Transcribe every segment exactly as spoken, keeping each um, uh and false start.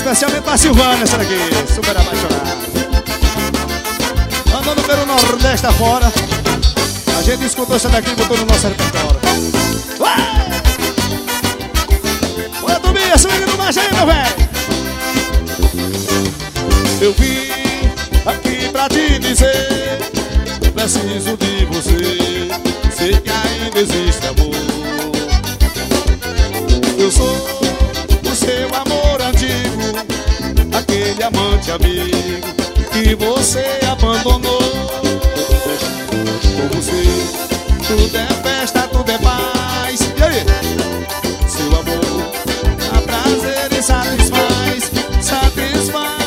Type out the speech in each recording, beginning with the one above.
Especialmente pra Silvana, essa daqui, super apaixonada. Mandando pelo Nordeste afora. A gente escutou essa daqui e botou no nosso repertório. Olha, Tobias, swing no mais aí, meu velho. Eu vim aqui pra te dizer, preciso de você, sei que ainda existe amor. Eu sou o seu amor antigo, aquele amante amigo que você abandonou. Com você tudo é festa, tudo é paz. E aí? Seu amor dá prazer e satisfaz, satisfaz.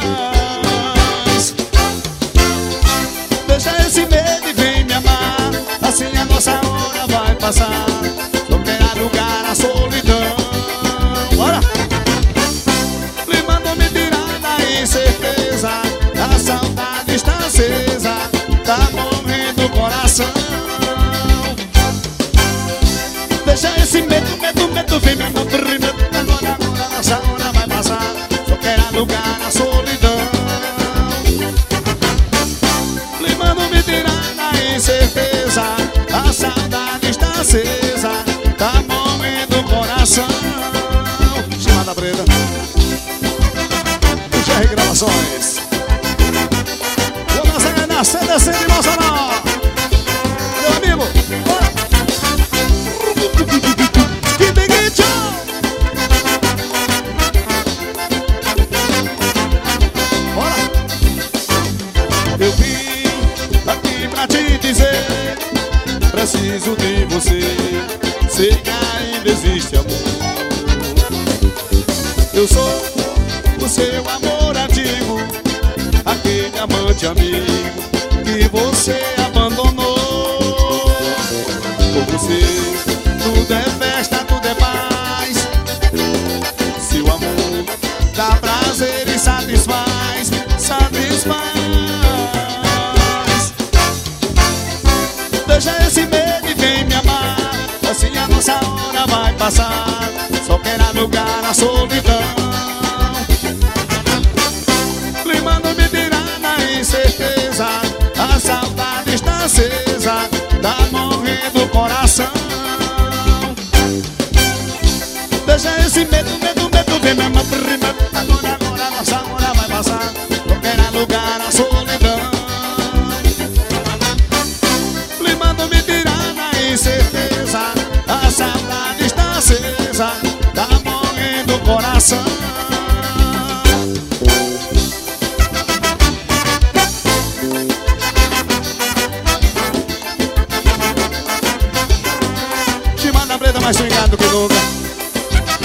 Deixa esse medo e vem me amar, assim a nossa hora vai passar. Não quero lugar a solidão. Bora! Lhe mando me tirar da incerteza, a saudade está acesa, tá morrendo o coração. Deixa esse medo, medo, medo, vem me amar. Agora, agora, nossa hora vai passar. Só quero lugar a solidão. Lhe mando me tirar da incerteza, a saudade está acesa, tá morrendo o coração. Chamada preta G R Gravações. Vamos sair na C D C de Bolsonaro. Meu amigo, bora. Que big tchau. Bora. Eu vim aqui pra te dizer, preciso de você, sei que ainda existe amor. Eu sou o seu amor antigo, aquele amante amigo que você abandonou. Com você tudo é festa, tudo é paz. Seu amor dá prazer e satisfaz, satisfaz. Deixa esse medo e vem me amar, assim a nossa hora vai passar. Só quero lugar a solidão. Lhe mando me tirar na incerteza, a saudade está acesa, tá morrendo o coração. Deixa esse medo, medo, medo, vem me amar. Agora, agora, nossa hora vai passar. Só quero lugar a solidão. Lhe mando me tirar na incerteza, a saudade está acesa, tá morrendo o coração. Te manda preta mais swingado que nunca.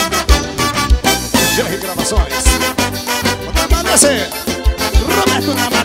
G R Gravações. O trabalho é ser Roberto na